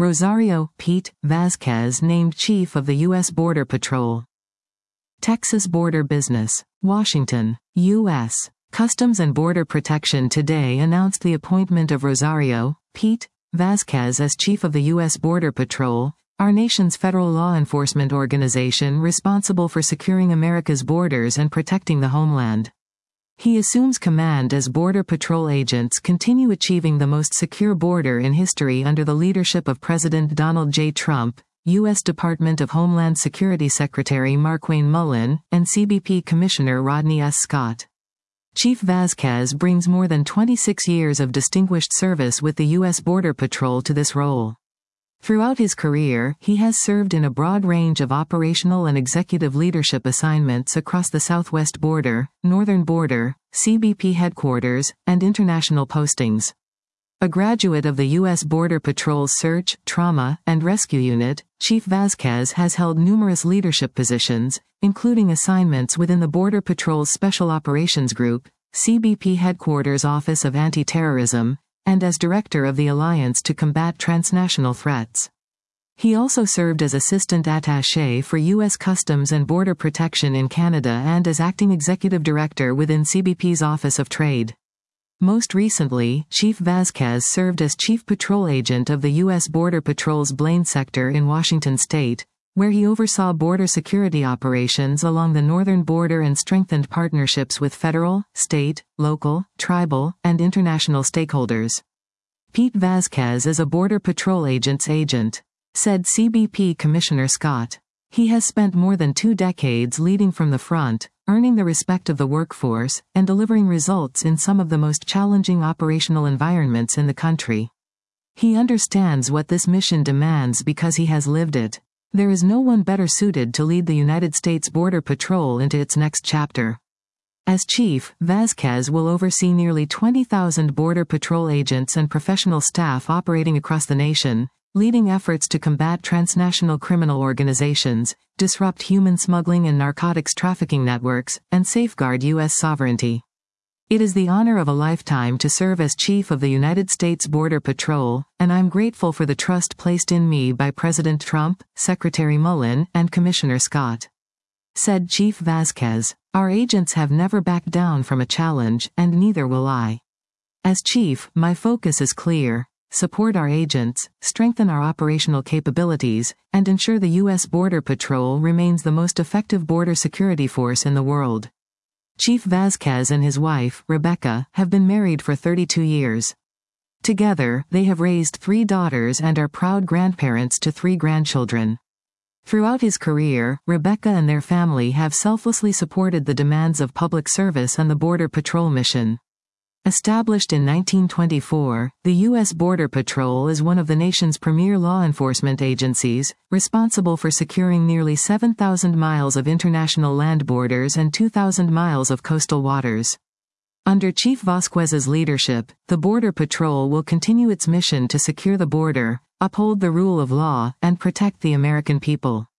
Rosario Pete Vazquez named Chief of the U.S. Border Patrol. Texas Border Business. Washington, U.S. Customs and Border Protection today announced the appointment of Rosario Pete Vazquez as Chief of the U.S. Border Patrol, our nation's federal law enforcement organization responsible for securing America's borders and protecting the homeland. He assumes command as Border Patrol agents continue achieving the most secure border in history under the leadership of President Donald J. Trump, U.S. Department of Homeland Security Secretary Markwayne Mullin, and CBP Commissioner Rodney S. Scott. Chief Vazquez brings more than 26 years of distinguished service with the U.S. Border Patrol to this role. Throughout his career, he has served in a broad range of operational and executive leadership assignments across the southwest border, northern border, CBP headquarters, and international postings. A graduate of the U.S. Border Patrol's Search, Trauma, and Rescue Unit, Chief Vazquez has held numerous leadership positions, including assignments within the Border Patrol's Special Operations Group, CBP Headquarters Office of Anti-Terrorism, and as Director of the Alliance to Combat Transnational Threats. He also served as Assistant Attaché for U.S. Customs and Border Protection in Canada and as Acting Executive Director within CBP's Office of Trade. Most recently, Chief Vazquez served as Chief Patrol Agent of the U.S. Border Patrol's Blaine Sector in Washington State, where he oversaw border security operations along the northern border and strengthened partnerships with federal, state, local, tribal, and international stakeholders. Pete Vazquez is a Border Patrol agent's agent, said CBP Commissioner Scott. He has spent more than 2 decades leading from the front, earning the respect of the workforce, and delivering results in some of the most challenging operational environments in the country. He understands what this mission demands because he has lived it. There is no one better suited to lead the United States Border Patrol into its next chapter. As chief, Vazquez will oversee nearly 20,000 Border Patrol agents and professional staff operating across the nation, leading efforts to combat transnational criminal organizations, disrupt human smuggling and narcotics trafficking networks, and safeguard U.S. sovereignty. It is the honor of a lifetime to serve as Chief of the United States Border Patrol, and I'm grateful for the trust placed in me by President Trump, Secretary Mullin, and Commissioner Scott. Said Chief Vazquez, "Our agents have never backed down from a challenge, and neither will I. As Chief, my focus is clear: support our agents, strengthen our operational capabilities, and ensure the U.S. Border Patrol remains the most effective border security force in the world." Chief Vazquez and his wife, Rebecca, have been married for 32 years. Together, they have raised 3 daughters and are proud grandparents to 3 grandchildren. Throughout his career, Rebecca and their family have selflessly supported the demands of public service and the Border Patrol mission. Established in 1924, the U.S. Border Patrol is one of the nation's premier law enforcement agencies, responsible for securing nearly 7,000 miles of international land borders and 2,000 miles of coastal waters. Under Chief Vazquez's leadership, the Border Patrol will continue its mission to secure the border, uphold the rule of law, and protect the American people.